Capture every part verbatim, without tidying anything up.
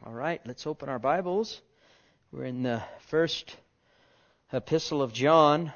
All right, let's open our Bibles. We're in the first epistle of John,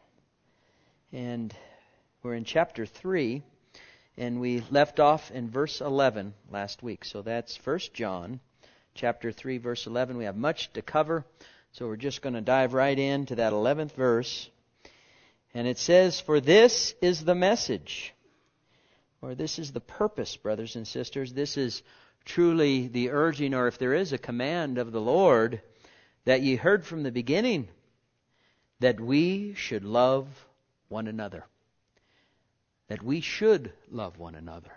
and we're in chapter three, and we left off in verse eleven last week. So that's First John, chapter three, verse eleven. We have much to cover, so we're just going to dive right into that eleventh verse. And it says, "For this is the message," or this is the purpose, brothers and sisters. This is truly the urging, or if there is a command of the Lord, that ye heard from the beginning, that we should love one another. That we should love one another.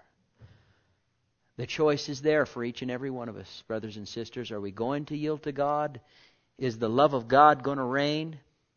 The choice is there for each and every one of us, brothers and sisters. Are we going to yield to God? Is the love of God going to reign?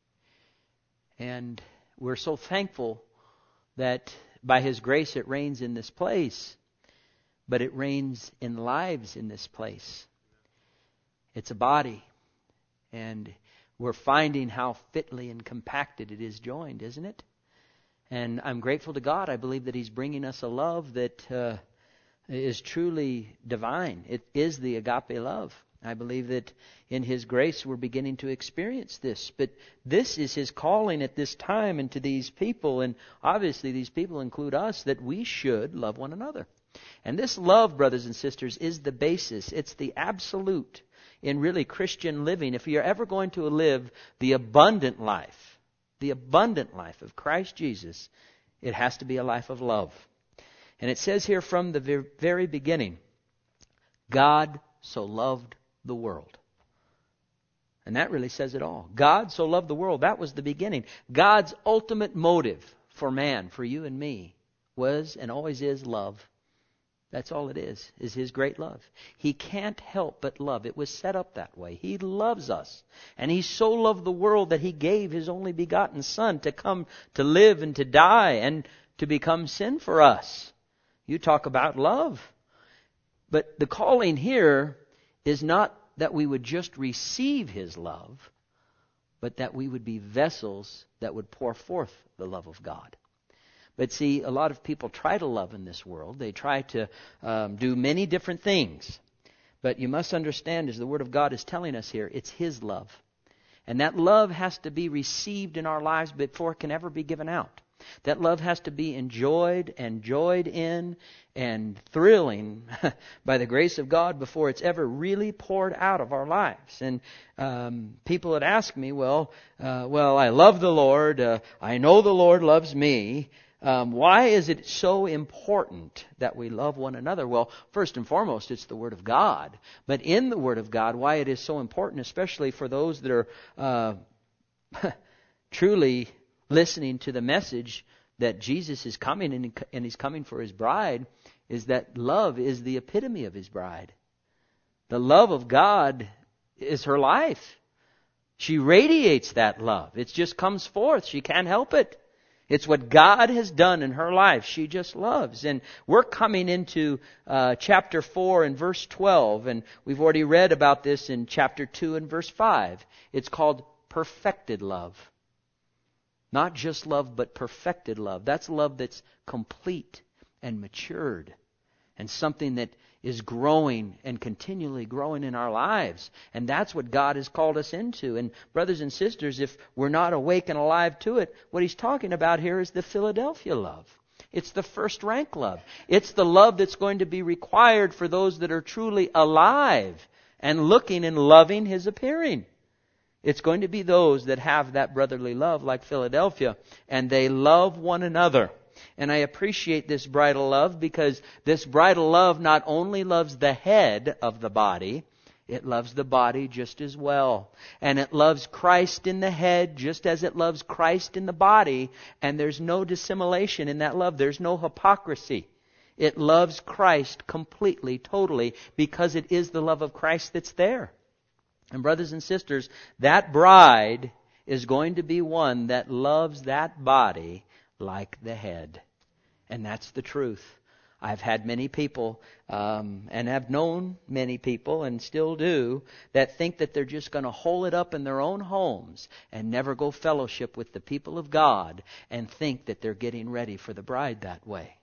And we're so thankful that by His grace it reigns in this place. But it reigns in lives in this place. It's a body. And we're finding how fitly and compacted it is joined, isn't it? And I'm grateful to God. I believe that He's bringing us a love that uh, is truly divine. It is the agape love. I believe that in His grace we're beginning to experience this. But this is His calling at this time and to these people. And obviously these people include us, that we should love one another. And this love, brothers and sisters, is the basis. It's the absolute in really Christian living. If you're ever going to live the abundant life, the abundant life of Christ Jesus, it has to be a life of love. And it says here from the very beginning, God so loved the world. And that really says it all. God so loved the world. That was the beginning. God's ultimate motive for man, for you and me, was and always is love. That's all it is, is His great love. He can't help but love. It was set up that way. He loves us. And He so loved the world that He gave His only begotten Son to come to live and to die and to become sin for us. You talk about love. But the calling here is not that we would just receive His love, but that we would be vessels that would pour forth the love of God. But see, a lot of people try to love in this world. They try to um, do many different things. But you must understand, as the Word of God is telling us here, it's His love. And that love has to be received in our lives before it can ever be given out. That love has to be enjoyed and joyed in and thrilling by the grace of God before it's ever really poured out of our lives. And um, people had asked me, well, uh, well, I love the Lord. Uh, I know the Lord loves me. Um, why is it so important that we love one another? Well, first and foremost, it's the Word of God. But in the Word of God, why it is so important, especially for those that are uh, truly listening to the message that Jesus is coming and, and He's coming for His bride, is that love is the epitome of His bride. The love of God is her life. She radiates that love. It just comes forth. She can't help it. It's what God has done in her life. She just loves. And we're coming into uh, chapter four and verse twelve. And we've already read about this in chapter two and verse five. It's called perfected love. Not just love, but perfected love. That's love that's complete and matured. And something that is growing and continually growing in our lives. And that's what God has called us into. And brothers and sisters, if we're not awake and alive to it, what He's talking about here is the Philadelphia love. It's the first rank love. It's the love that's going to be required for those that are truly alive and looking and loving His appearing. It's going to be those that have that brotherly love like Philadelphia, and they love one another. And I appreciate this bridal love because this bridal love not only loves the head of the body, it loves the body just as well. And it loves Christ in the head just as it loves Christ in the body. And there's no dissimulation in that love. There's no hypocrisy. It loves Christ completely, totally, because it is the love of Christ that's there. And brothers and sisters, that bride is going to be one that loves that body like the head. And that's the truth. I've had many people, um, and have known many people, and still do, that think that they're just going to hole it up in their own homes and never go fellowship with the people of God and think that they're getting ready for the bride that way.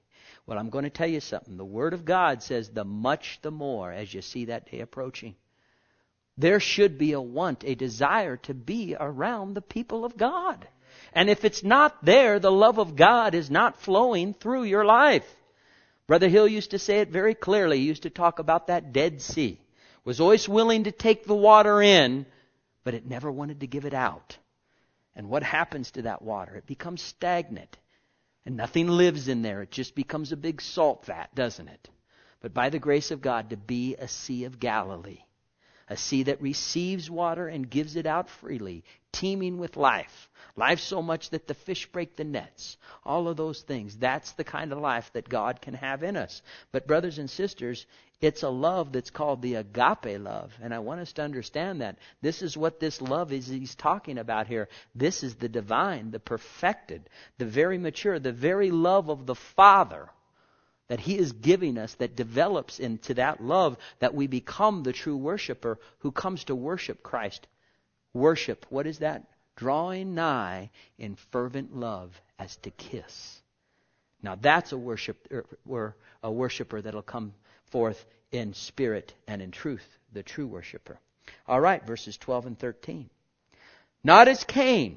Well, I'm going to tell you something. The Word of God says the much the more as you see that day approaching. There should be a want, a desire to be around the people of God. And if it's not there, the love of God is not flowing through your life. Brother Hill used to say it very clearly. He used to talk about that Dead Sea. Was always willing to take the water in, but it never wanted to give it out. And what happens to that water? It becomes stagnant. And nothing lives in there. It just becomes a big salt vat, doesn't it? But by the grace of God, to be a Sea of Galilee. A sea that receives water and gives it out freely, teeming with life. Life so much that the fish break the nets. All of those things. That's the kind of life that God can have in us. But brothers and sisters, it's a love that's called the agape love. And I want us to understand that. This is what this love is he's talking about here. This is the divine, the perfected, the very mature, the very love of the Father that He is giving us, that develops into that love, that we become the true worshiper who comes to worship Christ. Worship, what is that? Drawing nigh in fervent love as to kiss. Now that's a worship, or a worshiper that'll come forth in spirit and in truth, the true worshiper. All right, verses twelve and thirteen. Not as Cain,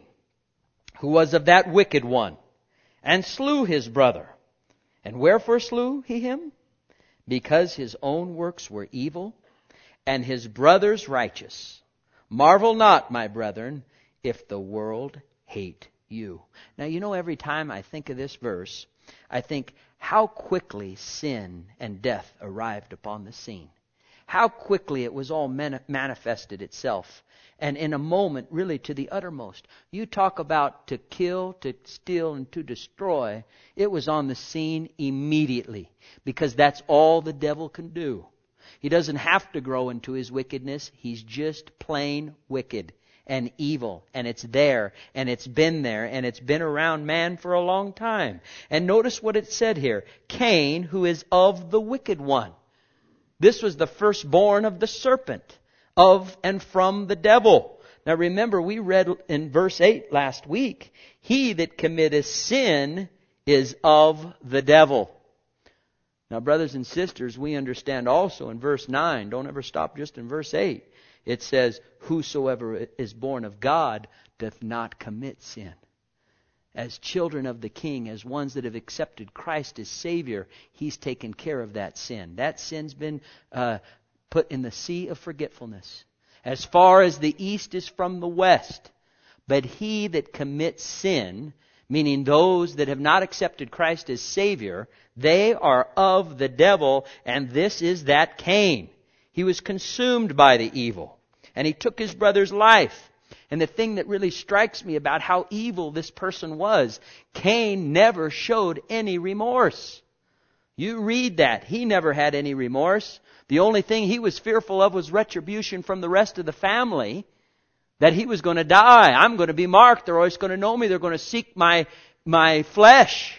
who was of that wicked one, and slew his brother. And wherefore slew he him? Because his own works were evil, and his brother's righteous. Marvel not, my brethren, if the world hate you. Now, you know, every time I think of this verse, I think how quickly sin and death arrived upon the scene. How quickly it was all manifested itself. And in a moment, really to the uttermost. You talk about to kill, to steal, and to destroy. It was on the scene immediately. Because that's all the devil can do. He doesn't have to grow into his wickedness. He's just plain wicked and evil. And it's there. And it's been there. And it's been around man for a long time. And notice what it said here. Cain, who is of the wicked one. This was the firstborn of the serpent, of and from the devil. Now remember, we read in verse eight last week, he that committeth sin is of the devil. Now brothers and sisters, we understand also in verse nine, don't ever stop just in verse eight, it says, whosoever is born of God doth not commit sin. As children of the King, as ones that have accepted Christ as Savior, He's taken care of that sin. That sin's been uh, put in the sea of forgetfulness. As far as the east is from the west. But he that commits sin, meaning those that have not accepted Christ as Savior, they are of the devil, and this is that Cain. He was consumed by the evil, and he took his brother's life. And the thing that really strikes me about how evil this person was, Cain never showed any remorse. You read that. He never had any remorse. The only thing he was fearful of was retribution from the rest of the family. That he was going to die. I'm going to be marked. They're always going to know me. They're going to seek my, my flesh.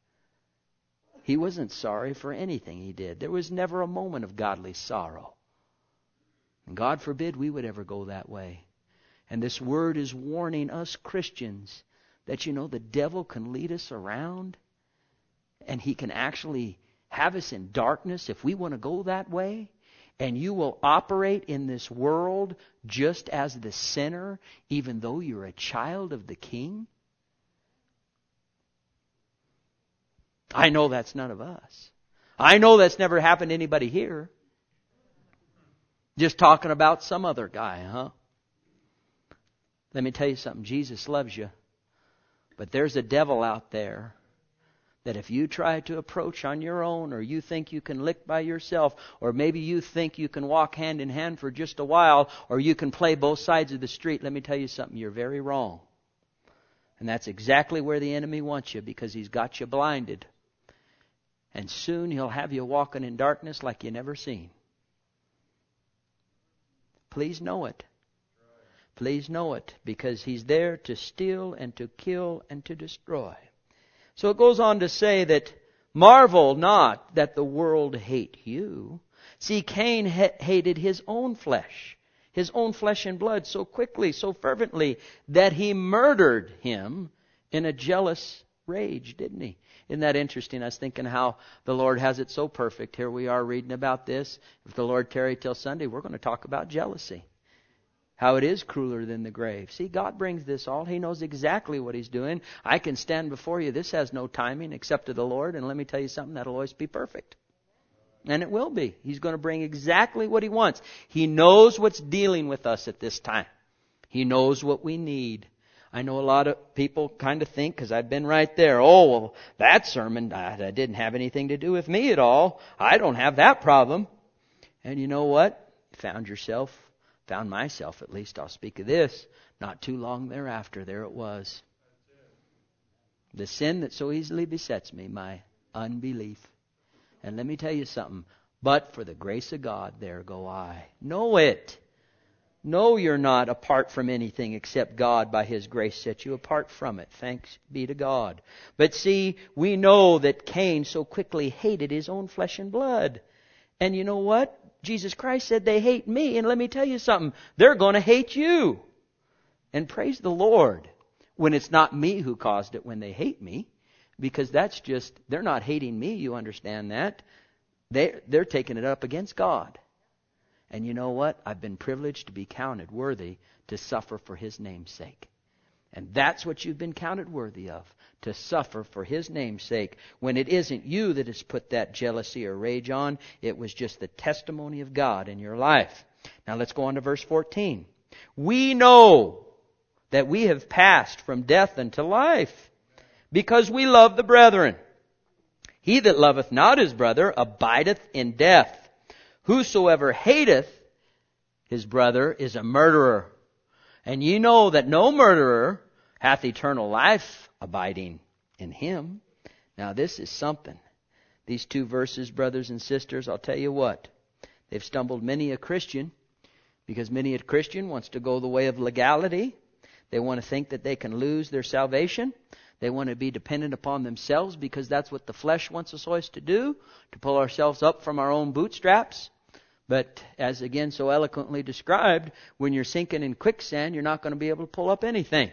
He wasn't sorry for anything he did. There was never a moment of godly sorrow. And God forbid we would ever go that way. And this word is warning us Christians that, you know, the devil can lead us around and he can actually have us in darkness if we want to go that way. And you will operate in this world just as the sinner, even though you're a child of the King. I know that's none of us. I know that's never happened to anybody here. Just talking about some other guy, huh? Let me tell you something. Jesus loves you. But there's a devil out there that if you try to approach on your own, or you think you can lick by yourself, or maybe you think you can walk hand in hand for just a while, or you can play both sides of the street, let me tell you something. You're very wrong. And that's exactly where the enemy wants you, because he's got you blinded. And soon he'll have you walking in darkness like you never seen. Please know it. Please know it, because he's there to steal and to kill and to destroy. So it goes on to say that, marvel not that the world hate you. See, Cain ha- hated his own flesh, his own flesh and blood so quickly, so fervently, that he murdered him in a jealous rage, didn't he? Isn't that interesting? I was thinking how the Lord has it so perfect. Here we are reading about this. If the Lord tarry till Sunday, we're going to talk about jealousy. How it is crueler than the grave. See, God brings this all. He knows exactly what He's doing. I can stand before you. This has no timing except to the Lord. And let me tell you something, that'll always be perfect. And it will be. He's going to bring exactly what He wants. He knows what's dealing with us at this time. He knows what we need. I know a lot of people kind of think, because I've been right there, oh, well, that sermon that didn't have anything to do with me at all. I don't have that problem. And you know what? You found yourself, found myself at least, I'll speak of this, not too long thereafter, there it was. The sin that so easily besets me, my unbelief. And let me tell you something, but for the grace of God, there go I. Know it. No, you're not apart from anything except God by His grace set you apart from it. Thanks be to God. But see, we know that Cain so quickly hated his own flesh and blood. And you know what? Jesus Christ said they hate me. And let me tell you something. They're going to hate you. And praise the Lord when it's not me who caused it when they hate me. Because that's just, they're not hating me, you understand that. They, they're taking it up against God. And you know what? I've been privileged to be counted worthy to suffer for His name's sake. And that's what you've been counted worthy of, to suffer for His name's sake. When it isn't you that has put that jealousy or rage on, it was just the testimony of God in your life. Now let's go on to verse fourteen. We know that we have passed from death unto life, because we love the brethren. He that loveth not his brother abideth in death. Whosoever hateth his brother is a murderer. And ye know that no murderer hath eternal life abiding in him. Now this is something. These two verses, brothers and sisters, I'll tell you what. They've stumbled many a Christian, because many a Christian wants to go the way of legality. They want to think that they can lose their salvation. They want to be dependent upon themselves, because that's what the flesh wants us always to do, to pull ourselves up from our own bootstraps. But as again so eloquently described, when you're sinking in quicksand, you're not going to be able to pull up anything.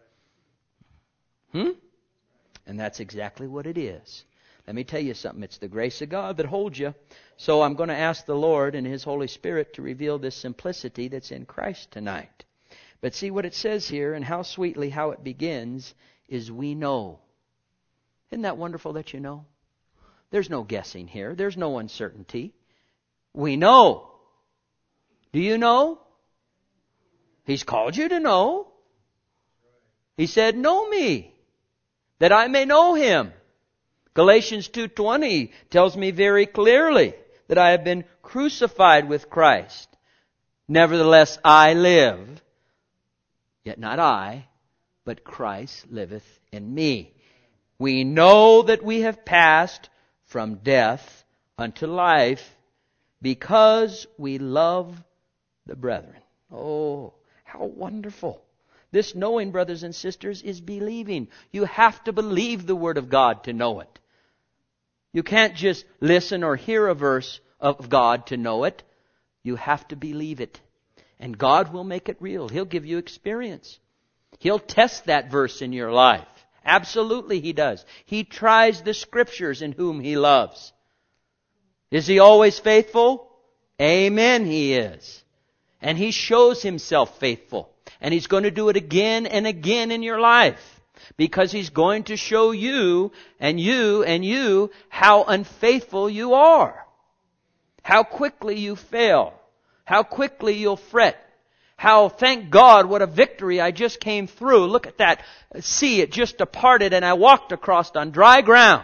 Hmm? And that's exactly what it is. Let me tell you something. It's the grace of God that holds you. So I'm going to ask the Lord and His Holy Spirit to reveal this simplicity that's in Christ tonight. But see what it says here, and how sweetly how it begins, is we know. Isn't that wonderful that you know? There's no guessing here. There's no uncertainty. We know. Do you know? He's called you to know. He said, know me, that I may know Him. Galatians two twenty tells me very clearly that I have been crucified with Christ. Nevertheless I live, yet not I, but Christ liveth in me. We know that we have passed from death unto life, because we love the brethren. Oh, how wonderful. This knowing, brothers and sisters, is believing. You have to believe the Word of God to know it. You can't just listen or hear a verse of God to know it. You have to believe it. And God will make it real. He'll give you experience. He'll test that verse in your life. Absolutely He does. He tries the Scriptures in whom He loves. Is He always faithful? Amen, He is. And He shows Himself faithful. And He's going to do it again and again in your life. Because He's going to show you and you and you how unfaithful you are. How quickly you fail. How quickly you'll fret. How, thank God, what a victory I just came through. Look at that sea, it just departed and I walked across on dry ground.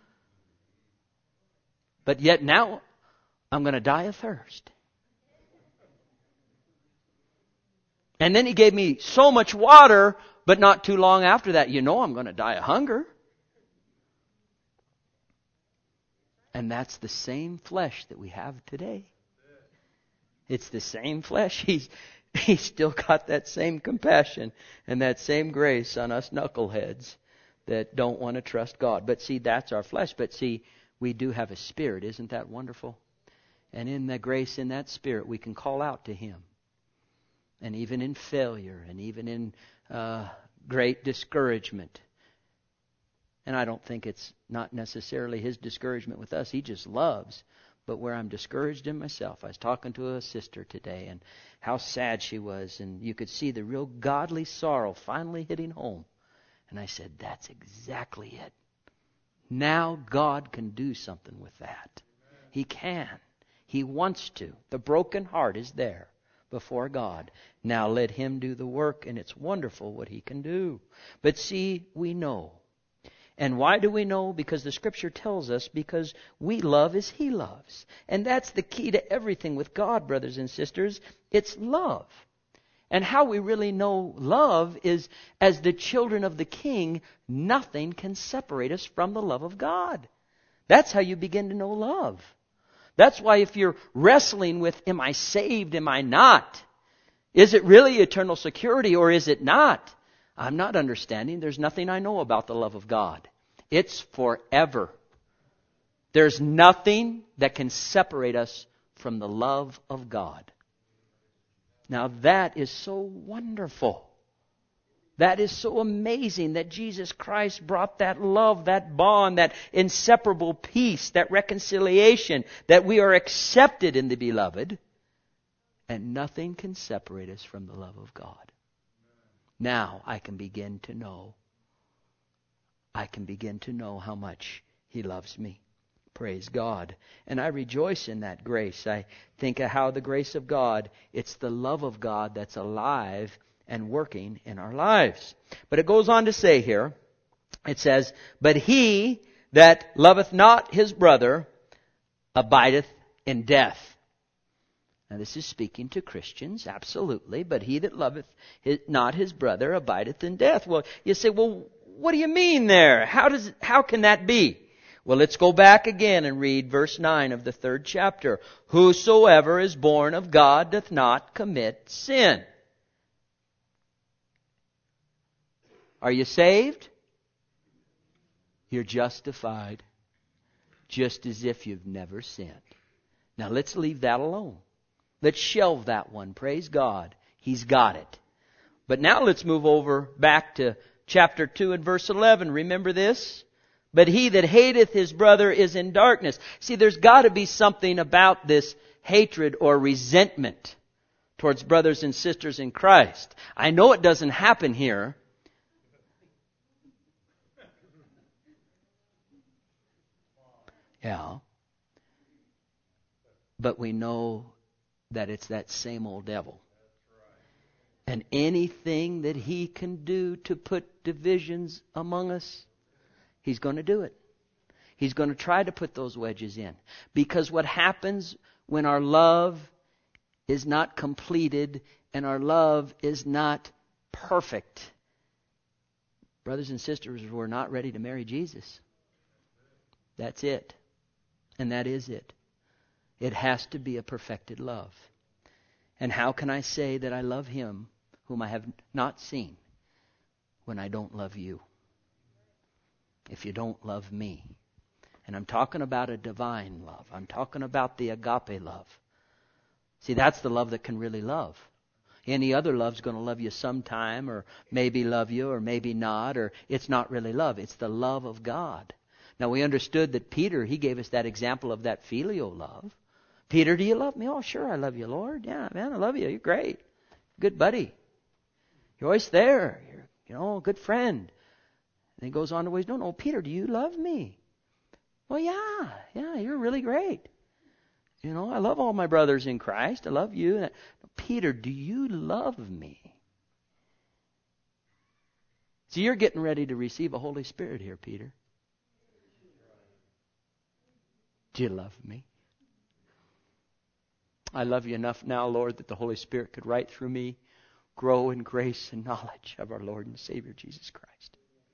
But yet now, I'm going to die of thirst. And then He gave me so much water, but not too long after that, you know I'm going to die of hunger. And that's the same flesh that we have today. It's the same flesh. He's, he's still got that same compassion and that same grace on us knuckleheads that don't want to trust God. But see, that's our flesh. But see, we do have a spirit. Isn't that wonderful? And in the grace in that spirit, we can call out to Him. And even in failure and even in uh, great discouragement, And I don't think it's not necessarily His discouragement with us. He just loves. But where I'm discouraged in myself, I was talking to a sister today and how sad she was. And you could see the real godly sorrow finally hitting home. And I said, that's exactly it. Now God can do something with that. He can. He wants to. The broken heart is there before God. Now let Him do the work, and it's wonderful what He can do. But see, we know. And why do we know? Because the Scripture tells us, because we love as He loves. And that's the key to everything with God, brothers and sisters. It's love. And how we really know love is, as the children of the King, nothing can separate us from the love of God. That's how you begin to know love. That's why if you're wrestling with, am I saved, am I not? Is it really eternal security or is it not? I'm not understanding. There's nothing I know about the love of God. It's forever. There's nothing that can separate us from the love of God. Now that is so wonderful. That is so amazing that Jesus Christ brought that love, that bond, that inseparable peace, that reconciliation, that we are accepted in the Beloved. And nothing can separate us from the love of God. Now I can begin to know. I can begin to know how much He loves me. Praise God. And I rejoice in that grace. I think of how the grace of God, it's the love of God that's alive and working in our lives. But it goes on to say here, it says, but he that loveth not his brother abideth in death. Now this is speaking to Christians, absolutely. But he that loveth his, not his brother abideth in death. Well, you say, well, what do you mean there? How does how can that be? Well, let's go back again and read verse nine of the third chapter. Whosoever is born of God doth not commit sin. Are you saved? You're justified, just as if you've never sinned. Now let's leave that alone. Let's shelve that one. Praise God. He's got it. But now let's move over back to chapter two and verse eleven. Remember this? But he that hateth his brother is in darkness. See, there's got to be something about this hatred or resentment towards brothers and sisters in Christ. I know it doesn't happen here. Yeah. But we know that it's that same old devil. And anything that he can do to put divisions among us, he's going to do it. He's going to try to put those wedges in. Because what happens when our love is not completed and our love is not perfect, brothers and sisters, we're not ready to marry Jesus. That's it. And that is it. It has to be a perfected love. And how can I say that I love Him whom I have not seen when I don't love you? If you don't love me. And I'm talking about a divine love. I'm talking about the agape love. See, that's the love that can really love. Any other love's going to love you sometime, or maybe love you, or maybe not, or it's not really love. It's the love of God. Now, we understood that Peter, he gave us that example of that filial love. Peter, do you love me? Oh, sure, I love you, Lord. Yeah, man, I love you. You're great. Good buddy. You're always there. You're, you know, a good friend. And he goes on to ways, no, no, Peter, do you love me? Well, yeah, yeah, you're really great. You know, I love all my brothers in Christ. I love you. Peter, do you love me? So you're getting ready to receive a Holy Spirit here, Peter. Do you love me? I love you enough now, Lord, that the Holy Spirit could write through me, grow in grace and knowledge of our Lord and Savior Jesus Christ.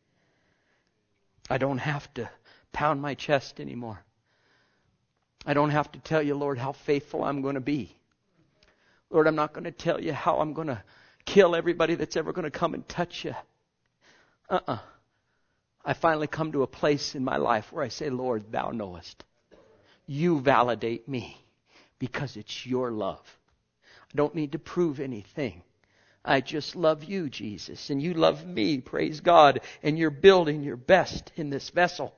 I don't have to pound my chest anymore. I don't have to tell you, Lord, how faithful I'm going to be. Lord, I'm not going to tell you how I'm going to kill everybody that's ever going to come and touch you. Uh-uh. I finally come to a place in my life where I say, Lord, Thou knowest. You validate me because it's your love. I don't need to prove anything. I just love you, Jesus, and you love me, praise God, and you're building your best in this vessel.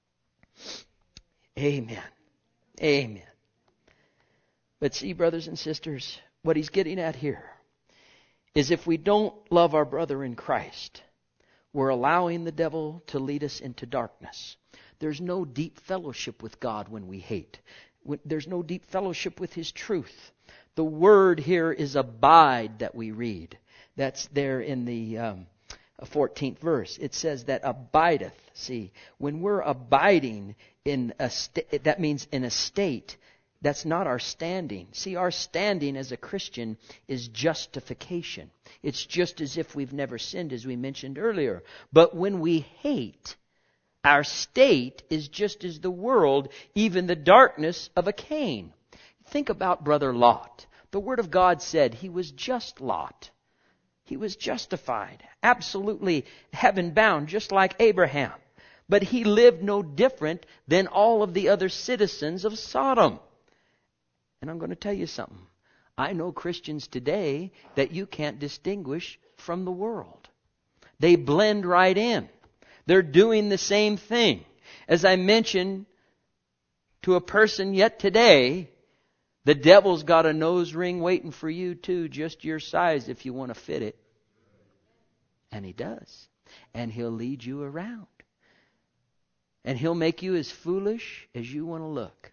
Amen. Amen. But see, brothers and sisters, what he's getting at here is if we don't love our brother in Christ, we're allowing the devil to lead us into darkness. There's no deep fellowship with God when we hate. There's no deep fellowship with His truth. The word here is abide that we read. That's there in the um, fourteenth verse. It says that abideth. See, when we're abiding in a sta- that means in a state. That's not our standing. See, our standing as a Christian is justification. It's just as if we've never sinned, as we mentioned earlier. But when we hate, our state is just as the world, even the darkness of a Cain. Think about Brother Lot. The Word of God said he was just Lot. He was justified, absolutely heaven-bound, just like Abraham. But he lived no different than all of the other citizens of Sodom. And I'm going to tell you something. I know Christians today that you can't distinguish from the world. They blend right in. They're doing the same thing. As I mentioned to a person yet today, the devil's got a nose ring waiting for you too, just your size if you want to fit it. And he does. And he'll lead you around. And he'll make you as foolish as you want to look.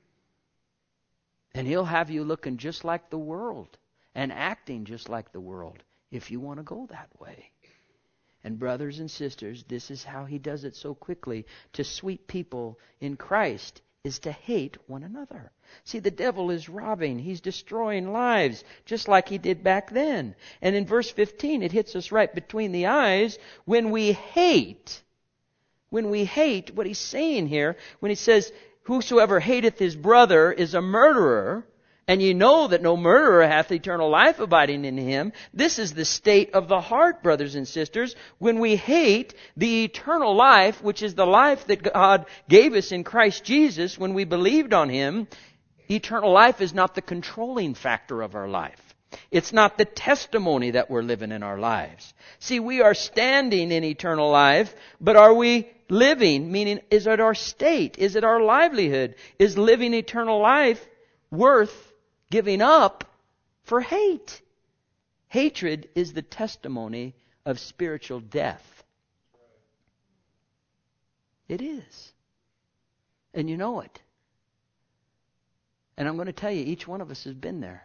And he'll have you looking just like the world and acting just like the world if you want to go that way. And brothers and sisters, this is how he does it so quickly. To sweep people in Christ is to hate one another. See, the devil is robbing. He's destroying lives just like he did back then. And in verse fifteen, it hits us right between the eyes. When we hate, when we hate, what he's saying here, when he says, whosoever hateth his brother is a murderer, and ye know that no murderer hath eternal life abiding in him. This is the state of the heart, brothers and sisters, when we hate the eternal life, which is the life that God gave us in Christ Jesus when we believed on Him. Eternal life is not the controlling factor of our life. It's not the testimony that we're living in our lives. See, we are standing in eternal life, but are we living? Meaning, is it our state? Is it our livelihood? Is living eternal life worth giving up for hate? Hatred is the testimony of spiritual death. It is. And you know it. And I'm going to tell you, each one of us has been there.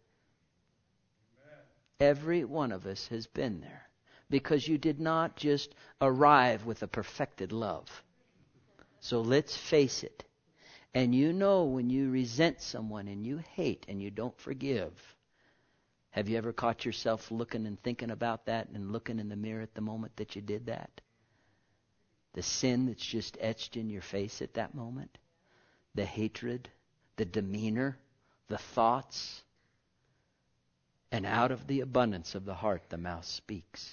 Every one of us has been there. Because you did not just arrive with a perfected love. So let's face it. And you know when you resent someone and you hate and you don't forgive. Have you ever caught yourself looking and thinking about that and looking in the mirror at the moment that you did that? The sin that's just etched in your face at that moment. The hatred, the demeanor, the thoughts. And out of the abundance of the heart, the mouth speaks.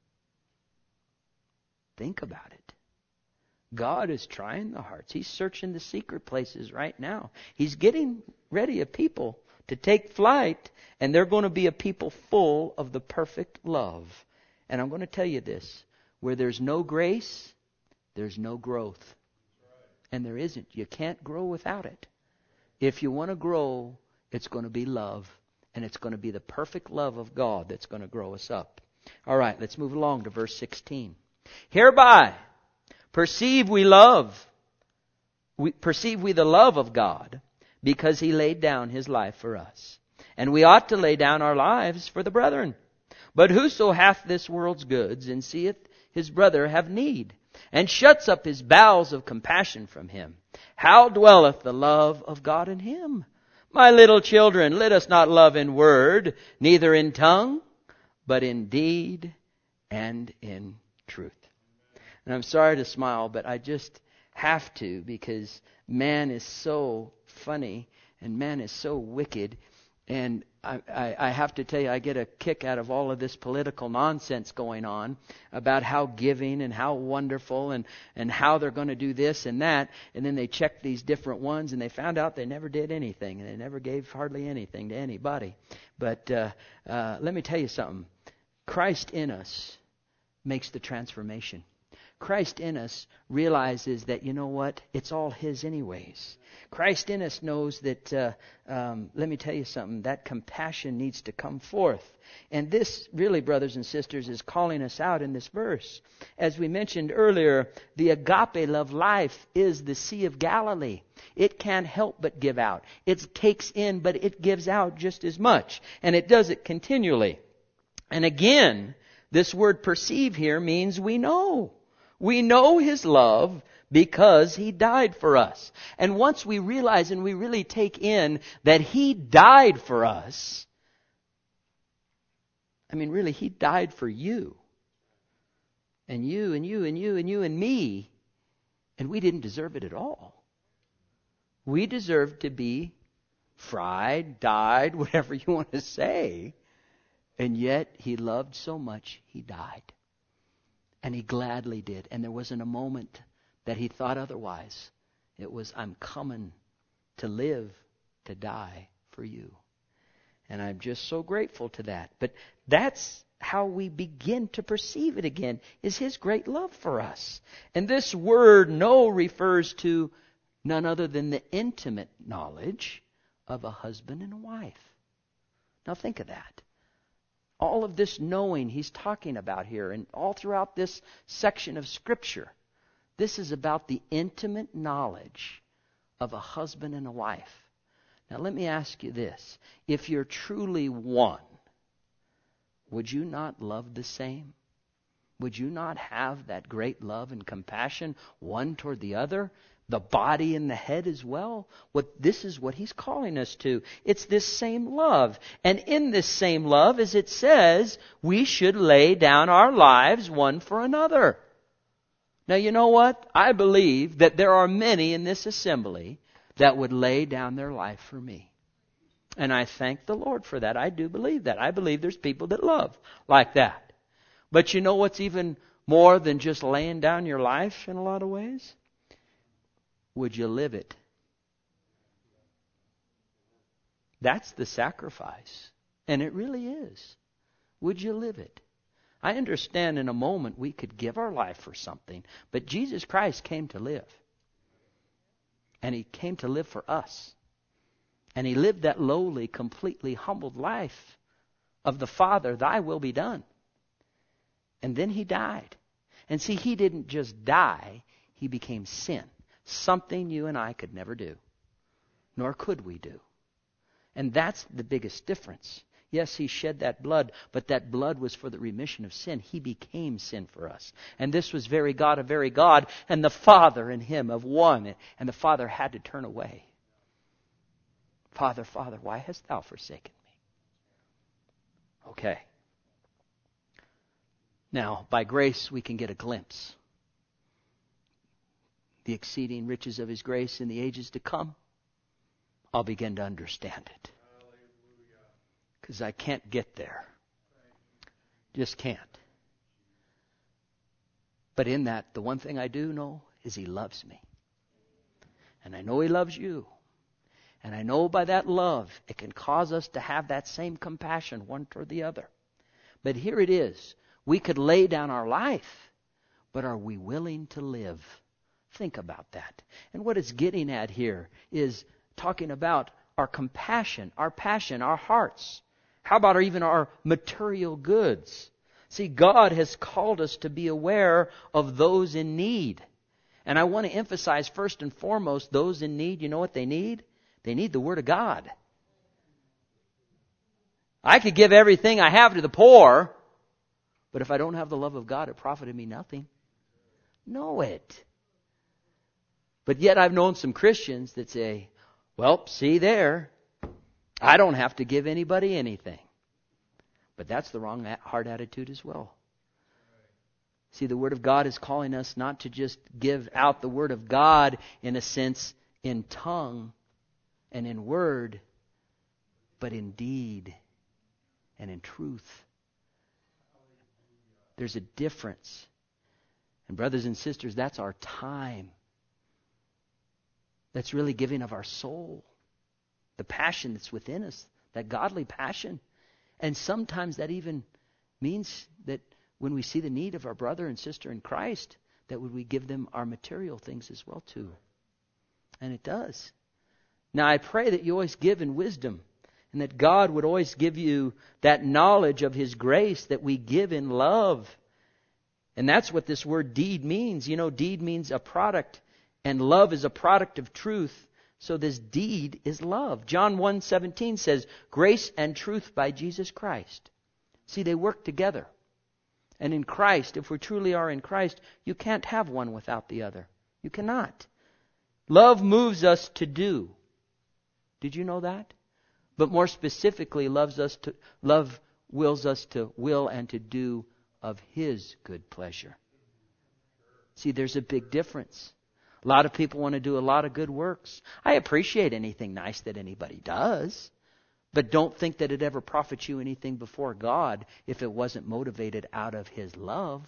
Think about it. God is trying the hearts. He's searching the secret places right now. He's getting ready a people to take flight, and they're going to be a people full of the perfect love. And I'm going to tell you this. Where there's no grace, there's no growth. And there isn't. You can't grow without it. If you want to grow, it's going to be love. And it's going to be the perfect love of God that's going to grow us up. All right, let's move along to verse sixteen. Hereby perceive we love, we perceive we the love of God, because He laid down His life for us. And we ought to lay down our lives for the brethren. But whoso hath this world's goods, and seeth his brother have need, and shuts up his bowels of compassion from him, how dwelleth the love of God in him? My little children, let us not love in word, neither in tongue, but in deed and in truth. And I'm sorry to smile, but I just have to, because man is so funny and man is so wicked. And I, I, I have to tell you, I get a kick out of all of this political nonsense going on about how giving and how wonderful and, and how they're going to do this and that. And then they checked these different ones and they found out they never did anything. And they never gave hardly anything to anybody. But uh, uh, let me tell you something. Christ in us makes the transformation. Christ in us realizes that, you know what, it's all His anyways. Christ in us knows that, uh, um, let me tell you something, that compassion needs to come forth. And this really, brothers and sisters, is calling us out in this verse. As we mentioned earlier, the agape love life is the Sea of Galilee. It can't help but give out. It takes in, but it gives out just as much. And it does it continually. And again, this word perceive here means we know. We know His love because He died for us. And once we realize and we really take in that He died for us, I mean, really, He died for you. And you and you and you and you and me. And we didn't deserve it at all. We deserved to be fried, died, whatever you want to say. And yet He loved so much, He died. And He gladly did. And there wasn't a moment that He thought otherwise. It was, I'm coming to live, to die for you. And I'm just so grateful to that. But that's how we begin to perceive it again, is His great love for us. And this word know refers to none other than the intimate knowledge of a husband and a wife. Now think of that. All of this knowing He's talking about here and all throughout this section of Scripture, this is about the intimate knowledge of a husband and a wife. Now let me ask you this. If you're truly one, would you not love the same? Would you not have that great love and compassion one toward the other? The body and the head as well. What this is what He's calling us to. It's this same love. And in this same love, as it says, we should lay down our lives one for another. Now you know what? I believe that there are many in this assembly that would lay down their life for me. And I thank the Lord for that. I do believe that. I believe there's people that love like that. But you know what's even more than just laying down your life in a lot of ways? Would you live it? That's the sacrifice. And it really is. Would you live it? I understand in a moment we could give our life for something. But Jesus Christ came to live. And He came to live for us. And He lived that lowly, completely humbled life of the Father, thy will be done. And then He died. And see, He didn't just die. He became sin. Something you and I could never do. Nor could we do. And that's the biggest difference. Yes, He shed that blood, but that blood was for the remission of sin. He became sin for us. And this was very God of very God, and the Father and Him of one. And the Father had to turn away. Father, Father, why hast Thou forsaken me? Okay. Now, by grace, we can get a glimpse. The exceeding riches of His grace in the ages to come, I'll begin to understand it. Because I can't get there. Just can't. But in that, the one thing I do know is He loves me. And I know He loves you. And I know by that love, it can cause us to have that same compassion one toward the other. But here it is. We could lay down our life, but are we willing to live? Think about that. And what it's getting at here is talking about our compassion, our passion, our hearts. How about our, even our material goods? See, God has called us to be aware of those in need. And I want to emphasize first and foremost, those in need, you know what they need? They need the Word of God. I could give everything I have to the poor, but if I don't have the love of God, it profited me nothing. Know it. But yet I've known some Christians that say, well, see there, I don't have to give anybody anything. But that's the wrong heart attitude as well. See, the Word of God is calling us not to just give out the Word of God in a sense in tongue and in word, but in deed and in truth. There's a difference. And brothers and sisters, that's our time. That's really giving of our soul. The passion that's within us, that godly passion. And sometimes that even means that when we see the need of our brother and sister in Christ, that would we give them our material things as well too. And it does. Now I pray that you always give in wisdom, and that God would always give you that knowledge of His grace, that we give in love. And that's what this word deed means. You know, deed means a product, and love is a product of truth. So this deed is love. John one seventeen says, grace and truth by Jesus Christ. See, they work together. And in Christ, if we truly are in Christ, you can't have one without the other. You cannot. Love moves us to do. Did you know that? But more specifically, loves us to love wills us to will and to do of His good pleasure. See, there's a big difference. A lot of people want to do a lot of good works. I appreciate anything nice that anybody does. But don't think that it ever profits you anything before God if it wasn't motivated out of His love.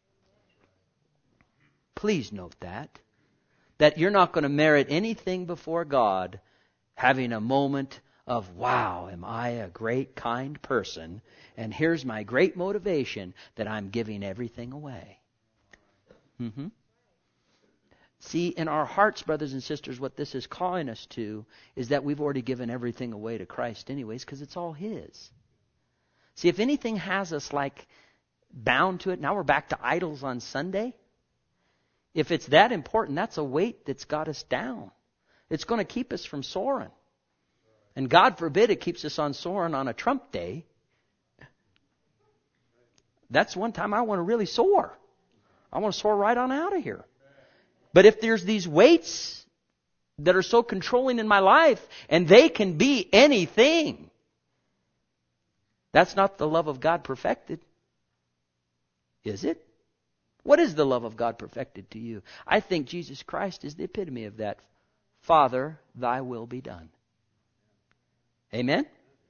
Please note that. That you're not going to merit anything before God having a moment of, wow, am I a great, kind person? And here's my great motivation that I'm giving everything away. Mm-hmm. See, in our hearts, brothers and sisters, what this is calling us to is that we've already given everything away to Christ anyways, because it's all His. See, if anything has us like bound to it, now we're back to idols on Sunday. If it's that important, that's a weight that's got us down. It's going to keep us from soaring. And God forbid it keeps us on soaring on a Trump day. That's one time I want to really soar. I want to soar right on out of here. But if there's these weights that are so controlling in my life, and they can be anything, that's not the love of God perfected. Is it? What is the love of God perfected to you? I think Jesus Christ is the epitome of that. Father, thy will be done. Amen?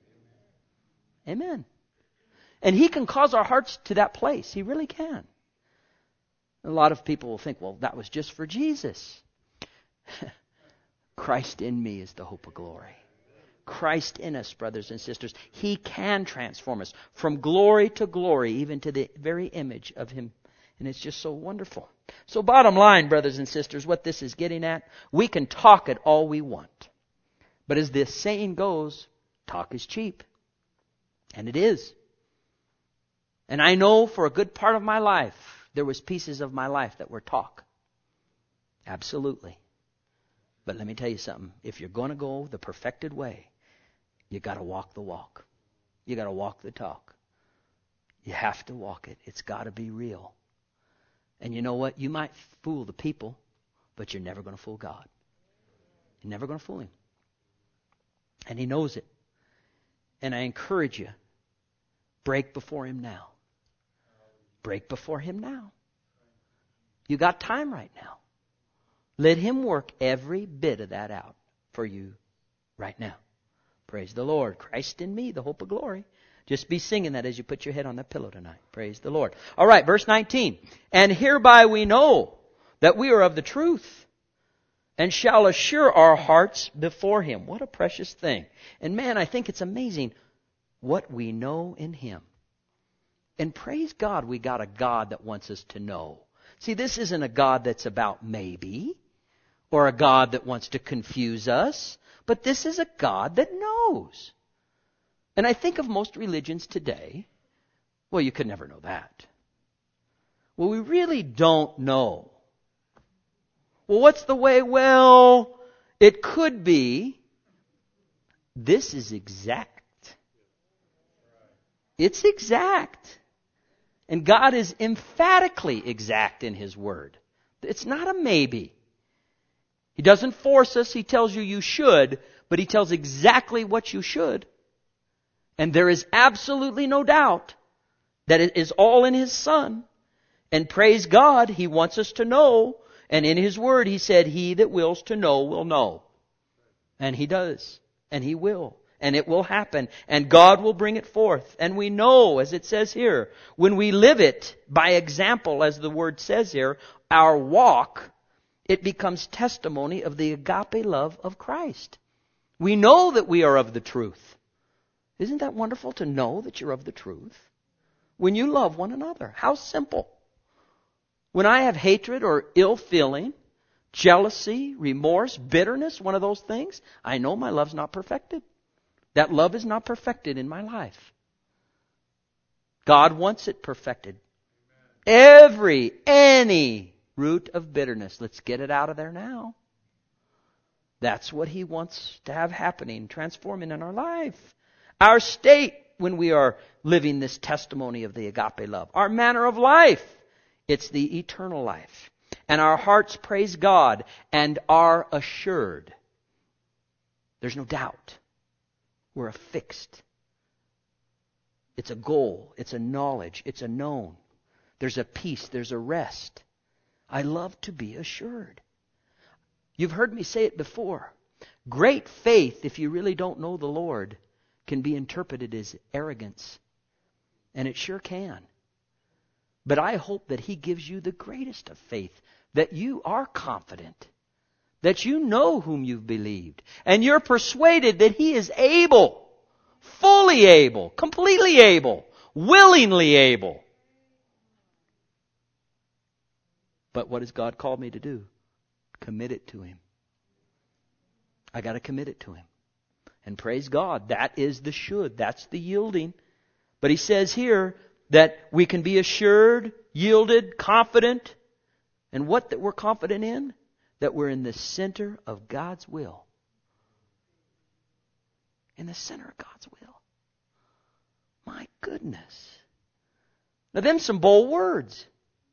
Amen. And He can cause our hearts to that place. He really can. A lot of people will think, well, that was just for Jesus. Christ in me is the hope of glory. Christ in us, brothers and sisters. He can transform us from glory to glory, even to the very image of Him. And it's just so wonderful. So bottom line, brothers and sisters, what this is getting at, we can talk it all we want. But as this saying goes, talk is cheap. And it is. And I know for a good part of my life, there was pieces of my life that were talk. Absolutely. But let me tell you something. If you're going to go the perfected way, you got to walk the walk. You got to walk the talk. You have to walk it. It's got to be real. And you know what? You might fool the people, but you're never going to fool God. You're never going to fool Him. And He knows it. And I encourage you, break before Him now. Break before Him now. You got time right now. Let Him work every bit of that out for you right now. Praise the Lord. Christ in me, the hope of glory. Just be singing that as you put your head on that pillow tonight. Praise the Lord. All right, verse nineteen. And hereby we know that we are of the truth, and shall assure our hearts before Him. What a precious thing. And man, I think it's amazing what we know in Him. And praise God, we got a God that wants us to know. See, this isn't a God that's about maybe, or a God that wants to confuse us, but this is a God that knows. And I think of most religions today, well, you could never know that. Well, we really don't know. Well, what's the way? Well, it could be. This is exact. It's exact. And God is emphatically exact in His Word. It's not a maybe. He doesn't force us. He tells you you should, but He tells exactly what you should. And there is absolutely no doubt that it is all in His Son. And praise God, He wants us to know. And in His Word, He said, he that wills to know will know. And He does. And He will. And it will happen. And God will bring it forth. And we know, as it says here, when we live it by example, as the word says here, our walk, it becomes testimony of the agape love of Christ. We know that we are of the truth. Isn't that wonderful to know that you're of the truth? When you love one another. How simple. When I have hatred or ill feeling, jealousy, remorse, bitterness, one of those things, I know my love's not perfected. That love is not perfected in my life. God wants it perfected. Every, any root of bitterness, let's get it out of there now. That's what He wants to have happening, transforming in our life. Our state when we are living this testimony of the agape love. Our manner of life, it's the eternal life. And our hearts praise God and are assured. There's no doubt. We're affixed. It's a goal. It's a knowledge. It's a known. There's a peace. There's a rest. I love to be assured. You've heard me say it before. Great faith, if you really don't know the Lord, can be interpreted as arrogance. And it sure can. But I hope that He gives you the greatest of faith, that you are confident, that you know whom you've believed, and you're persuaded that He is able, fully able, completely able, willingly able. But what has God called me to do? Commit it to Him. I got to commit it to Him. And praise God, that is the should, that's the yielding. But He says here that we can be assured, yielded, confident. And what that we're confident in? That we're in the center of God's will. In the center of God's will. My goodness. Now them some bold words.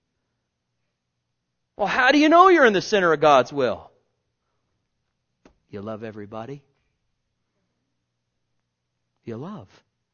Well, how do you know you're in the center of God's will? You love everybody. You love.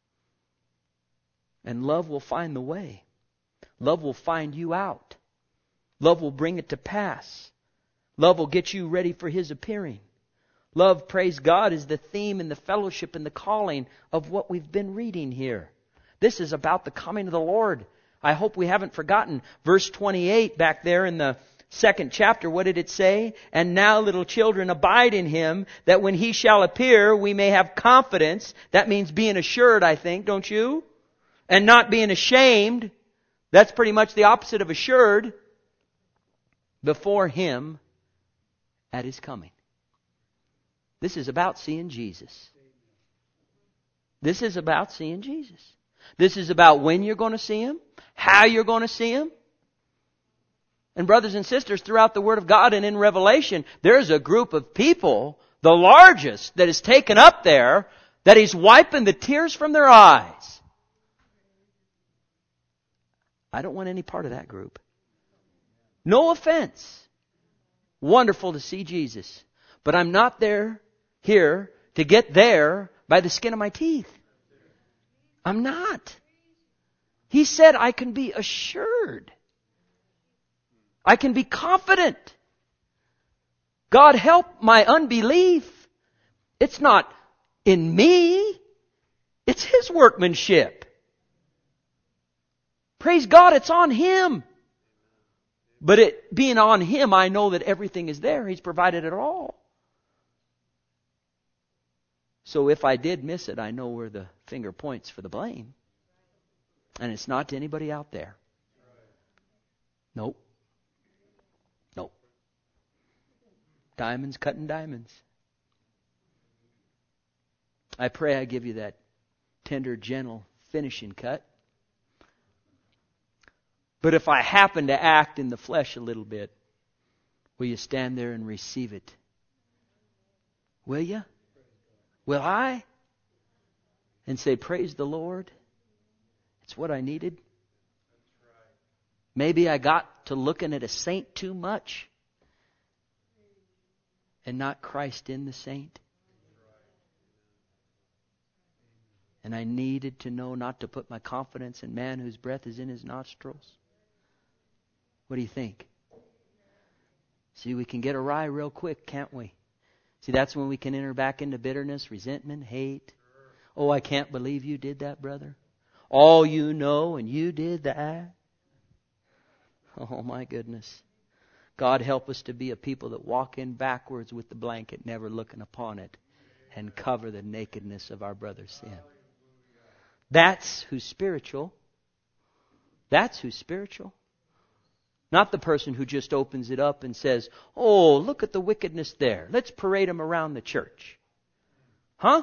And love will find the way. Love will find you out. Love will bring it to pass. Love will get you ready for His appearing. Love, praise God, is the theme and the fellowship and the calling of what we've been reading here. This is about the coming of the Lord. I hope we haven't forgotten verse twenty-eight back there in the second chapter. What did it say? And now, little children, abide in Him, that when He shall appear, we may have confidence. That means being assured, I think, don't you? And not being ashamed. That's pretty much the opposite of assured. Before Him at His coming. This is about seeing Jesus. This is about seeing Jesus. This is about when you're going to see Him, how you're going to see Him. And brothers and sisters, throughout the Word of God and in Revelation, there's a group of people, the largest that is taken up there, that He's wiping the tears from their eyes. I don't want any part of that group. No offense. Wonderful to see Jesus. But I'm not there, here, to get there by the skin of my teeth. I'm not. He said I can be assured. I can be confident. God help my unbelief. It's not in me. It's His workmanship. Praise God, it's on Him. But it being on Him, I know that everything is there. He's provided it all. So if I did miss it, I know where the finger points for the blame. And it's not to anybody out there. Nope. Nope. Diamonds cutting diamonds. I pray I give you that tender, gentle finishing cut. But if I happen to act in the flesh a little bit, will you stand there and receive it? Will you? Will I? And say, praise the Lord. It's what I needed. Maybe I got to looking at a saint too much and not Christ in the saint. And I needed to know not to put my confidence in man whose breath is in his nostrils. What do you think? See, we can get awry real quick, can't we? See, that's when we can enter back into bitterness, resentment, hate. Oh, I can't believe you did that, brother. All you know and you did that. Oh, my goodness. God help us to be a people that walk in backwards with the blanket, never looking upon it, and cover the nakedness of our brother's sin. That's who's spiritual. That's who's spiritual. Not the person who just opens it up and says, oh, look at the wickedness there. Let's parade them around the church. Huh?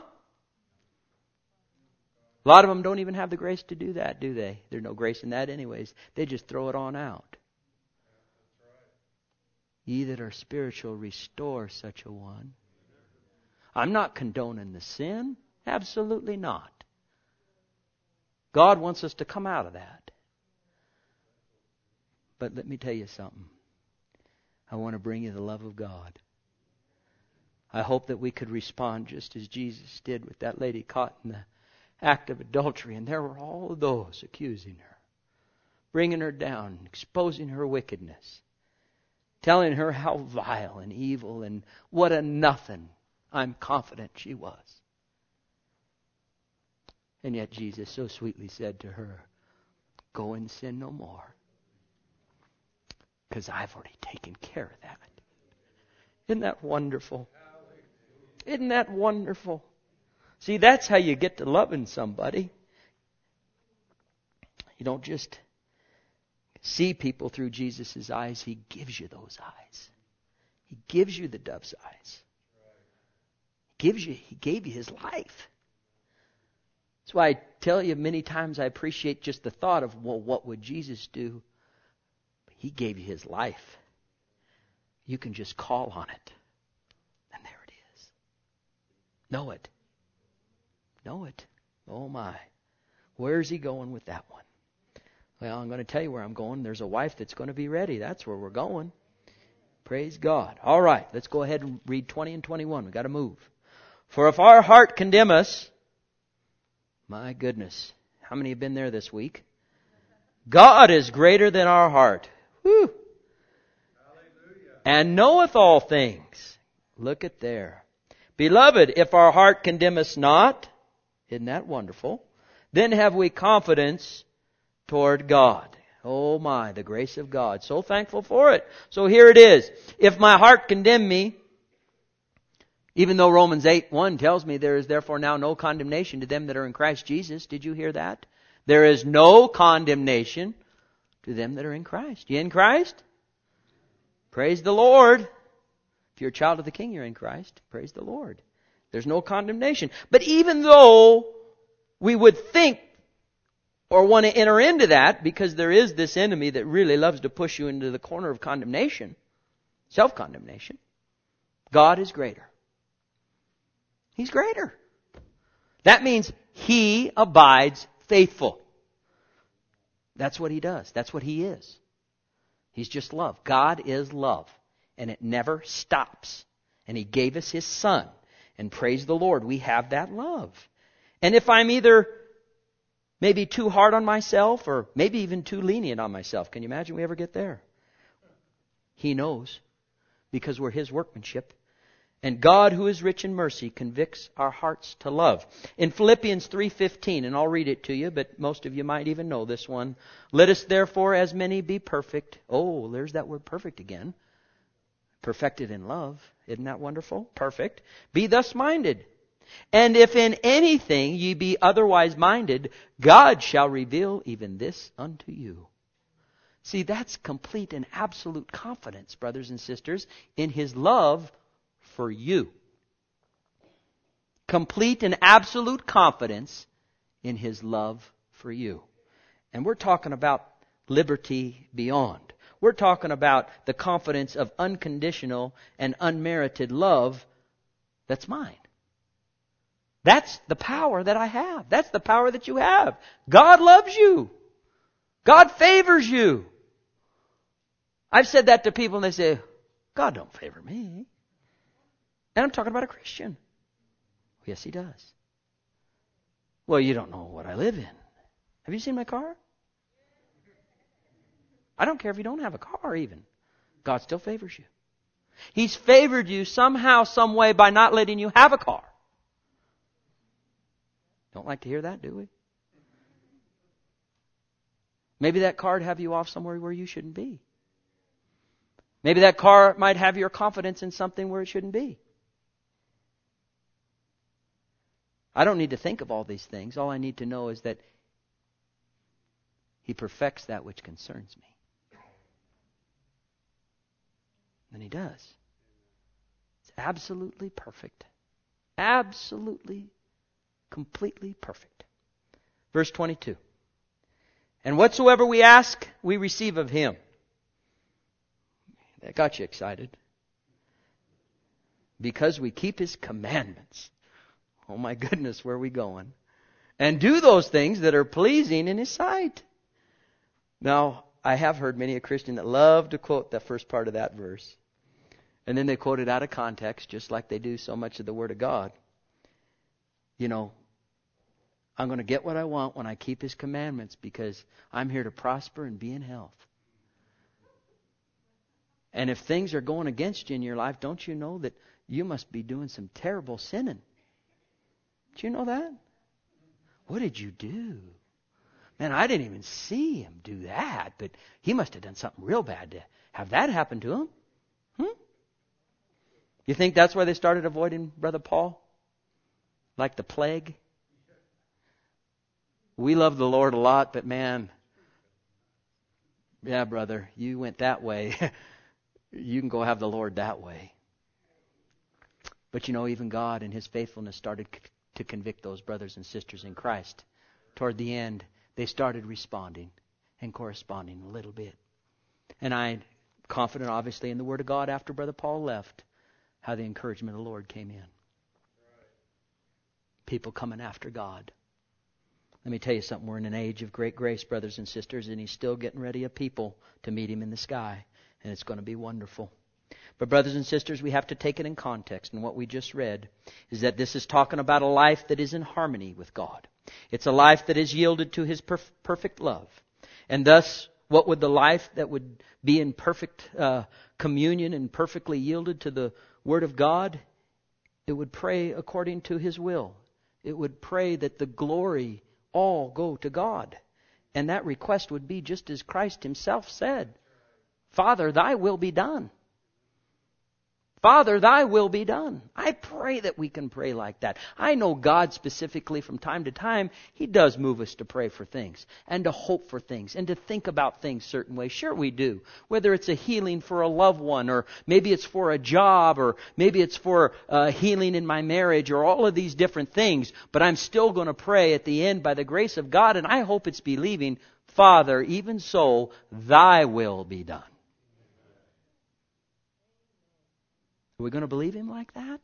A lot of them don't even have the grace to do that, do they? There's no grace in that anyways. They just throw it on out. Ye that are spiritual, restore such a one. I'm not condoning the sin. Absolutely not. God wants us to come out of that. But let me tell you something. I want to bring you the love of God. I hope that we could respond just as Jesus did with that lady caught in the act of adultery. And there were all of those accusing her, bringing her down, exposing her wickedness, telling her how vile and evil and what a nothing I'm confident she was. And yet Jesus so sweetly said to her, go and sin no more. Because I've already taken care of that. Isn't that wonderful? Isn't that wonderful? See, that's how you get to loving somebody. You don't just see people through Jesus' eyes. He gives you those eyes. He gives you the dove's eyes. He gives you, He gave you His life. That's why I tell you many times I appreciate just the thought of, well, what would Jesus do? He gave you His life. You can just call on it. And there it is. Know it. Know it. Oh my. Where's He going with that one? Well, I'm going to tell you where I'm going. There's a wife that's going to be ready. That's where we're going. Praise God. All right. Let's go ahead and read twenty and twenty-one. We've got to move. For if our heart condemn us, my goodness. How many have been there this week? God is greater than our heart. Whew. And knoweth all things. Look at there. Beloved, if our heart condemn us not, isn't that wonderful? Then have we confidence toward God. Oh my, the grace of God. So thankful for it. So here it is. If my heart condemn me, even though Romans eight one tells me there is therefore now no condemnation to them that are in Christ Jesus. Did you hear that? There is no condemnation to them that are in Christ. You in Christ? Praise the Lord. If you're a child of the King, you're in Christ. Praise the Lord. There's no condemnation. But even though we would think or want to enter into that, because there is this enemy that really loves to push you into the corner of condemnation, self-condemnation, God is greater. He's greater. That means He abides faithful. That's what He does. That's what He is. He's just love. God is love. And it never stops. And He gave us His Son. And praise the Lord, we have that love. And if I'm either maybe too hard on myself or maybe even too lenient on myself, can you imagine we ever get there? He knows, because we're His workmanship. And God, who is rich in mercy, convicts our hearts to love. In Philippians three fifteen, and I'll read it to you, but most of you might even know this one. Let us therefore as many be perfect. Oh, there's that word perfect again. Perfected in love. Isn't that wonderful? Perfect. Be thus minded. And if in anything ye be otherwise minded, God shall reveal even this unto you. See, that's complete and absolute confidence, brothers and sisters, in His love for you. Complete and absolute confidence in His love for you. And we're talking about liberty beyond. We're talking about the confidence of unconditional and unmerited love that's mine. That's the power that I have. That's the power that you have. God loves you. God favors you. I've said that to people and they say, God don't favor me. And I'm talking about a Christian. Yes, He does. Well, you don't know what I live in. Have you seen my car? I don't care if you don't have a car even. God still favors you. He's favored you somehow, some way by not letting you have a car. Don't like to hear that, do we? Maybe that car would have you off somewhere where you shouldn't be. Maybe that car might have your confidence in something where it shouldn't be. I don't need to think of all these things. All I need to know is that He perfects that which concerns me. And He does. It's absolutely perfect. Absolutely, completely perfect. Verse twenty-two. And whatsoever we ask, we receive of Him. That got you excited. Because we keep His commandments. Oh my goodness, where are we going? And do those things that are pleasing in His sight. Now, I have heard many a Christian that love to quote the first part of that verse. And then they quote it out of context, just like they do so much of the Word of God. You know, I'm going to get what I want when I keep His commandments because I'm here to prosper and be in health. And if things are going against you in your life, don't you know that you must be doing some terrible sinning? Did you know that? What did you do? Man, I didn't even see him do that, but he must have done something real bad to have that happen to him. Hmm? You think that's why they started avoiding Brother Paul? Like the plague? We love the Lord a lot, but man, yeah, brother, you went that way. You can go have the Lord that way. But you know, even God in His faithfulness started to convict those brothers and sisters in Christ. Toward the end, they started responding and corresponding a little bit. And I'm confident, obviously, in the Word of God after Brother Paul left, how the encouragement of the Lord came in. People coming after God. Let me tell you something. We're in an age of great grace, brothers and sisters, and He's still getting ready a people to meet Him in the sky. And it's going to be wonderful. But brothers and sisters, we have to take it in context. And what we just read is that this is talking about a life that is in harmony with God. It's a life that is yielded to His perf- perfect love. And thus, what would the life that would be in perfect uh, communion and perfectly yielded to the Word of God? It would pray according to His will. It would pray that the glory all go to God. And that request would be just as Christ Himself said, Father, Thy will be done. Father, Thy will be done. I pray that we can pray like that. I know God specifically from time to time, He does move us to pray for things and to hope for things and to think about things certain ways. Sure we do. Whether it's a healing for a loved one, or maybe it's for a job, or maybe it's for uh, healing in my marriage, or all of these different things. But I'm still going to pray at the end by the grace of God, and I hope it's believing, Father, even so, Thy will be done. Are we going to believe Him like that?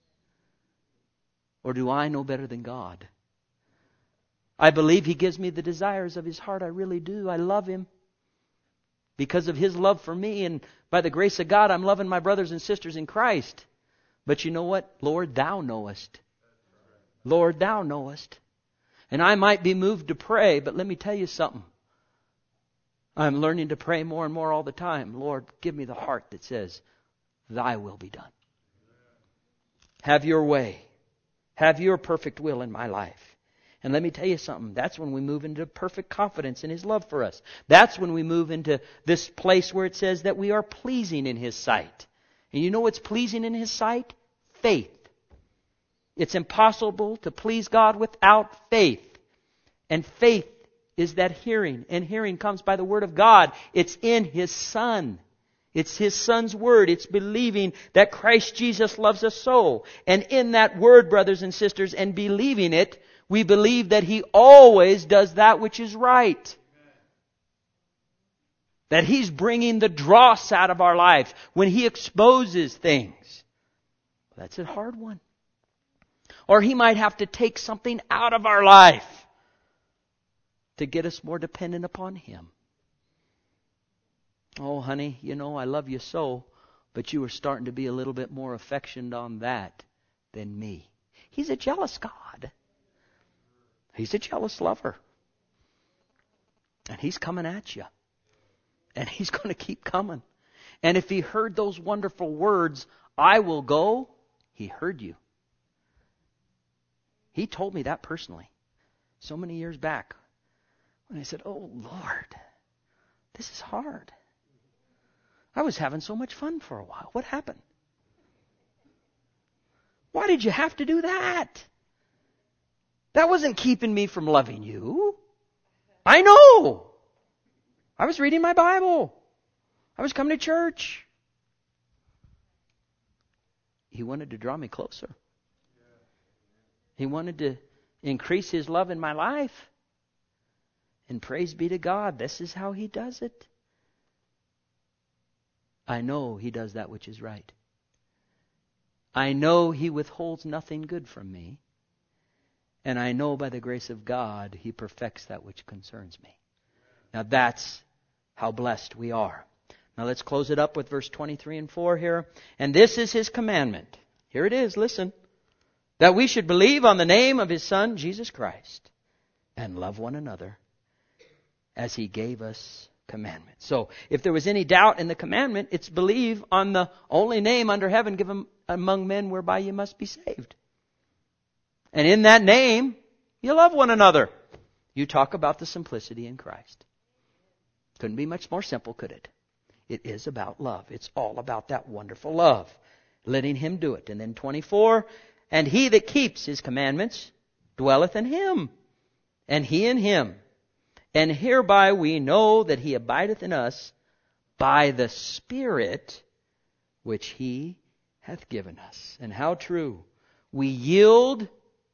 Or do I know better than God? I believe He gives me the desires of His heart. I really do. I love Him because of His love for me. And by the grace of God, I'm loving my brothers and sisters in Christ. But you know what? Lord, Thou knowest. Lord, Thou knowest. And I might be moved to pray, but let me tell you something. I'm learning to pray more and more all the time. Lord, give me the heart that says, Thy will be done. Have Your way. Have Your perfect will in my life. And let me tell you something. That's when we move into perfect confidence in His love for us. That's when we move into this place where it says that we are pleasing in His sight. And you know what's pleasing in His sight? Faith. It's impossible to please God without faith. And faith is that hearing. And hearing comes by the Word of God. It's in His Son. It's His Son's Word. It's believing that Christ Jesus loves us so. And in that Word, brothers and sisters, and believing it, we believe that He always does that which is right. That He's bringing the dross out of our life when He exposes things. That's a hard one. Or He might have to take something out of our life to get us more dependent upon Him. Oh, honey, you know, I love you so, but you are starting to be a little bit more affectioned on that than me. He's a jealous God. He's a jealous lover. And He's coming at you. And He's going to keep coming. And if He heard those wonderful words, I will go, He heard you. He told me that personally. so many years back when I said, oh, Lord, this is hard. I was having so much fun for a while. What happened? Why did you have to do that? That wasn't keeping me from loving you. I know. I was reading my Bible. I was coming to church. He wanted to draw me closer. He wanted to increase His love in my life. And praise be to God, this is how He does it. I know He does that which is right. I know He withholds nothing good from me. And I know by the grace of God, He perfects that which concerns me. Now that's how blessed we are. Now let's close it up with verse twenty-three and four here. And this is His commandment. Here it is, listen. That we should believe on the name of His Son, Jesus Christ, and love one another as He gave us commandments. So if there was any doubt in the commandment, it's believe on the only name under heaven given among men whereby you must be saved. And in that name, you love one another. You talk about the simplicity in Christ. Couldn't be much more simple, could it? It is about love. It's all about that wonderful love. Letting Him do it. And then twenty-four, and he that keeps His commandments dwelleth in Him, and He in him. And hereby we know that He abideth in us by the Spirit which He hath given us. And how true. We yield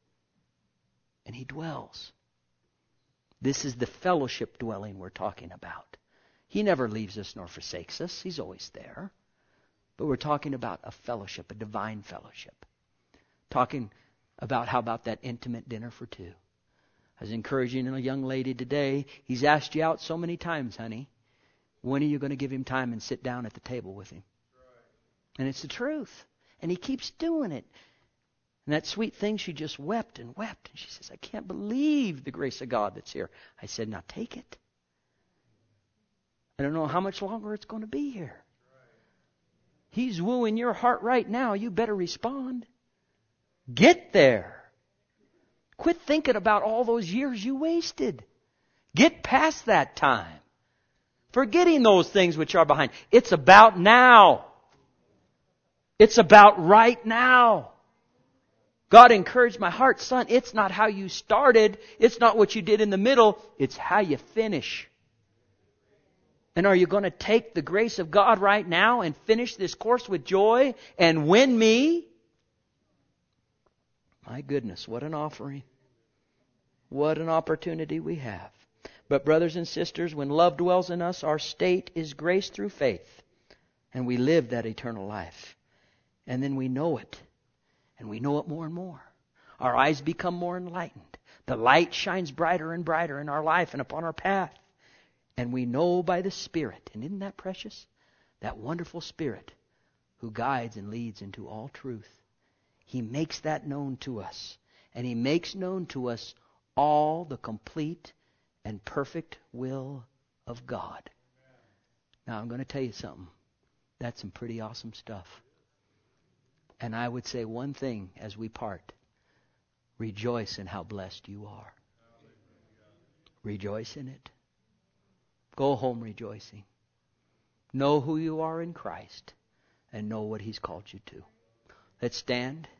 and He dwells. This is the fellowship dwelling we're talking about. He never leaves us nor forsakes us. He's always there. But we're talking about a fellowship, a divine fellowship. Talking about how about that intimate dinner for two. I was encouraging a young lady today. He's asked you out so many times, honey. When are you going to give him time and sit down at the table with him? And it's the truth. And he keeps doing it. And that sweet thing, she just wept and wept. And she says, I can't believe the grace of God that's here. I said, now take it. I don't know how much longer it's going to be here. He's wooing your heart right now. You better respond. Get there. Quit thinking about all those years you wasted. Get past that time. Forgetting those things which are behind. It's about now. It's about right now. God encouraged my heart, son, it's not how you started. It's not what you did in the middle. It's how you finish. And are you going to take the grace of God right now and finish this course with joy and win me? My goodness, what an offering. What an opportunity we have. But brothers and sisters, when love dwells in us, our state is grace through faith. And we live that eternal life. And then we know it. And we know it more and more. Our eyes become more enlightened. The light shines brighter and brighter in our life and upon our path. And we know by the Spirit. And isn't that precious? That wonderful Spirit who guides and leads into all truth. He makes that known to us. And He makes known to us all the complete and perfect will of God. Now I'm going to tell you something. That's some pretty awesome stuff. And I would say one thing as we part. Rejoice in how blessed you are. Rejoice in it. Go home rejoicing. Know who you are in Christ and know what He's called you to. Let's stand.